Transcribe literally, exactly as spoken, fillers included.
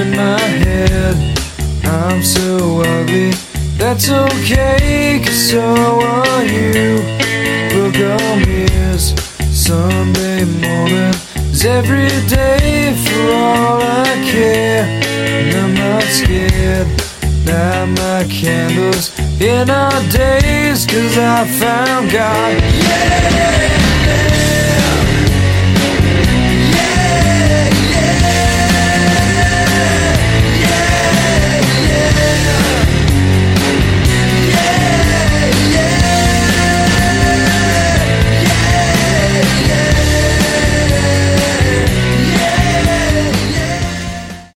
in my head. I'm so ugly, that's okay, 'cause so are you. Book on mirrors, Sunday morning is every day for all I care. And I'm not scared, light my candles in our days, 'cause I found God. Yeah!